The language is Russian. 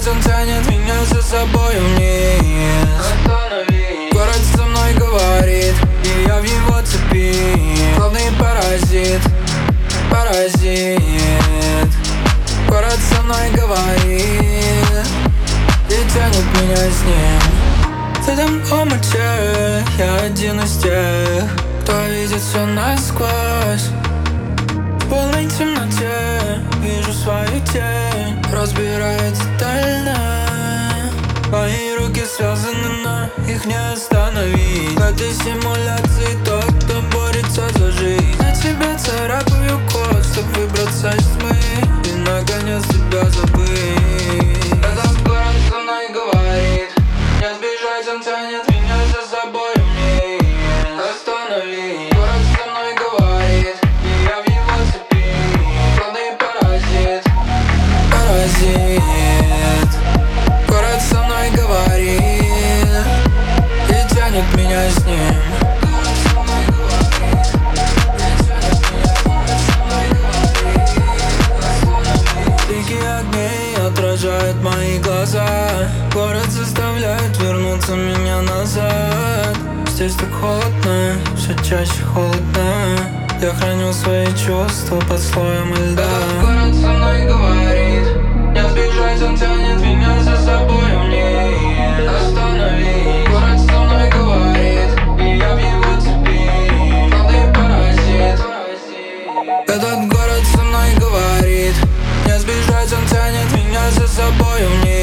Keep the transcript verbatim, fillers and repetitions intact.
он тянет меня за собой вниз. Город со мной говорит, и я в его цепи, главный паразит, паразит. Город со мной говорит и тянет меня с ним. В этом омуте я один из тех, кто видит все насквозь. В полной темноте вижу свою тень, разбирает детально. Мои руки связаны, но их не остановить. В этой симуляции тот, кто борется за жизнь. На тебя царапаю код, чтоб выбраться из тьмы и наконец тебя забыть. Этот город со мной говорит, не сбежать, он тянет меня за собой вниз. Останови. Город со мной говорит, и я в его цепи, главный паразит, паразит. Город со мной говорит и тянет меня с ним. Блики огней отражают мои глаза. Город заставляет вернуться меня назад. Здесь так холодно, все чаще холодно. Я храню свои чувства под слоем льда. Этот город со мной говорит, не сбежать, он тянет меня за собой вниз. Останови. Город со мной говорит, и я в его цепи, главный паразит. Этот город со мной говорит, не сбежать, он тянет меня за собой вниз.